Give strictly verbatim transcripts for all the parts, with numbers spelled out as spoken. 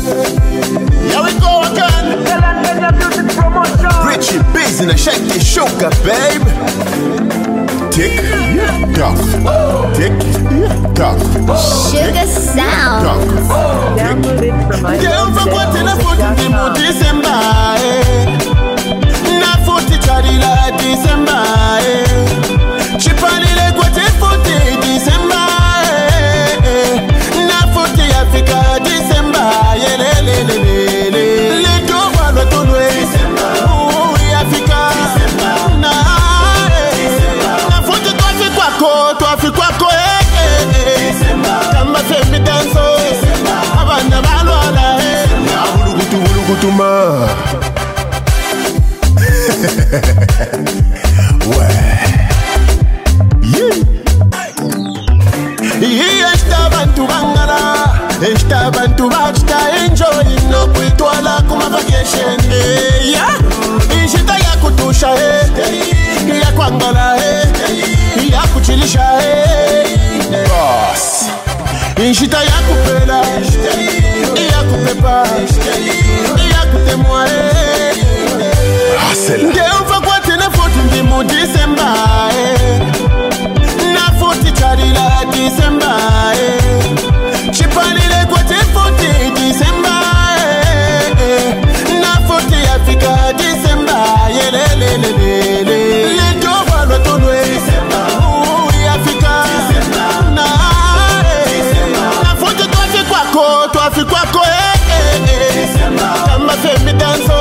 Here we go again. Richie Biz in a shaky sugar, babe. Tick tock, tick tock. Sugar sound. Girl, for what in a foot in the mood December. Na foot charila December. Chipani le kwate foot December. Na foot Africa December. Le le le le le. Le do walo to no December. Oh Africa. Na na foot to Africa ko to Africa ko eh. Kama femi danso. Abana balwala eh. Bulugutu bulugutu ma. Ouais. Yeah. Estaban tu bangala, estaban tu bachta enjoying no kuitwala kuma vacation eh. Yeah. Ishita ya kutusha eh. Ya kwangala eh. Ya kuchilisha eh. Boss. Ishita ya kupela, ya kupepa, ya kutemwa eh. Girl, for what in a foot in the mood December eh. Na foot charila December eh. Chipani le kwate foot December eh. Na foot Africa December yeah, le le le le le. Le do walo to no December. Oh Africa na eh. Na foot to Africa ko to Africa ko eh eh. Kama femi danso.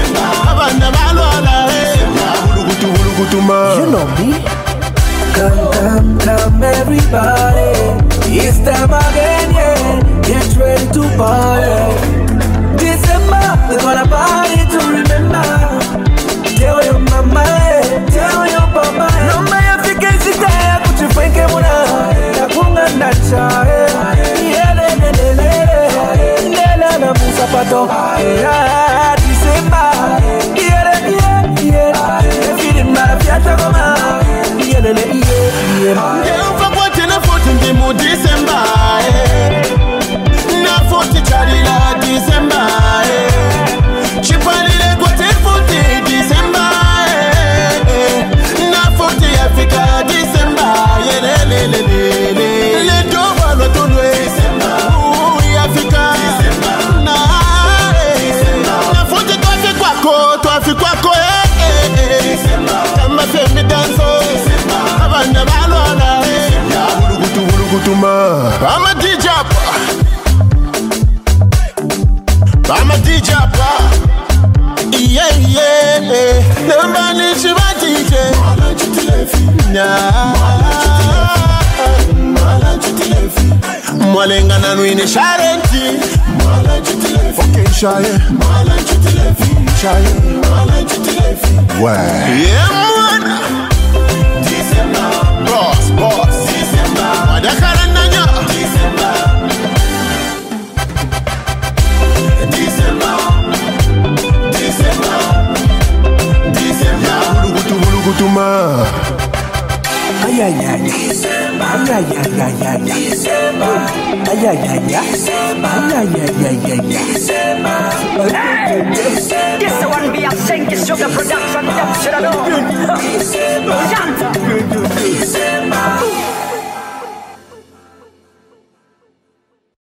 You know me. Come, come, come, everybody. It's time again, yeah. Get ready to party. December, we're gonna party to remember. Tell your mama, eh. Tell your papa. Eh. No me afike sita, kuchifenke muna. Nakunga nacha, eh. Yeah, le, le, le, le. Le, le, na musapato. Yeah, December. Yeah, yeah, yeah. Girl, for what in a foot in the mood December eh. Na foot charila December eh. Chipani le kwate foot December eh. Na foot Africa December yeah, le le le le le. Le do walo to no December. Oh Africa na eh. Na foot to Africa ko to Africa ko eh. Kama femi danso. Abana balwana eh. Bulugutu bulugutu ma. I'm a D J. I'm a D J. Yeah yeah. Nobody should be D J. Nah. Mwalenga na nuine sharenti. Okay shaye. Shaye. Ouais. Yeah man. Boss, boss. Madakara nanya. Bulugutu bulugutu ma. Ay ay ay. Ay ay ay ay ay. Ay ay ay ay. Ay ay ay ay ay. This one be a sing, this sugar production, that should I know.